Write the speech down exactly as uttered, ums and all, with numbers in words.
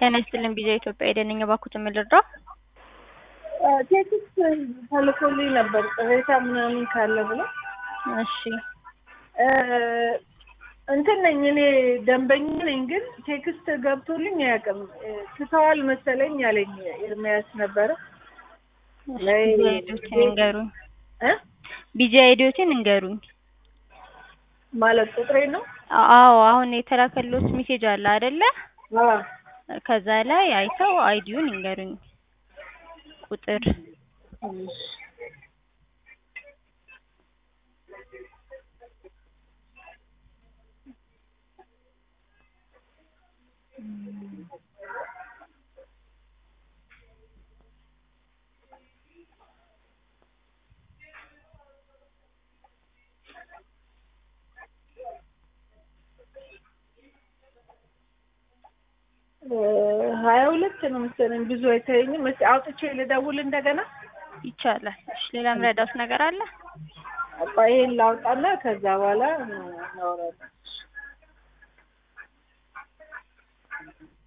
ጤና ይስጥልኝ ቪኦኤ ኢትዮጵያ የደንኝ ባኩት ምልድራ ቴክስት ተልኮልኝ ነበር ቅሬታ ምናምን ካለ ብሎ እሺ እንትን ነኝ እኔ ደንበኛ ነኝ ግን ቴክስት ገብቶልኝ አያውቅም ትተዋል መሰለኝ ያለኝ ኤርሚያስ ነበር ላይ ንገሩኝ እ ቢጂ አይዲዎችን እንገሩኝ ማለት ቁጥሬ ነው አዎ አሁን የተላከሉት ሜሴጅ አለ አይደለ አዎ ከዛ ላይ አይተው አይዲውን እንገሩኝ ቁጥር ሀያ ሁለት ነው መሰለኝ ብዙ አይተኝም እስኪ አውጥቼ ልደውል እንደገና ይቻላል እሺ ሌላ ምረዳውስ ነገር አለ አባዬን ላውጣና ከዛ በኋላ እናወራለን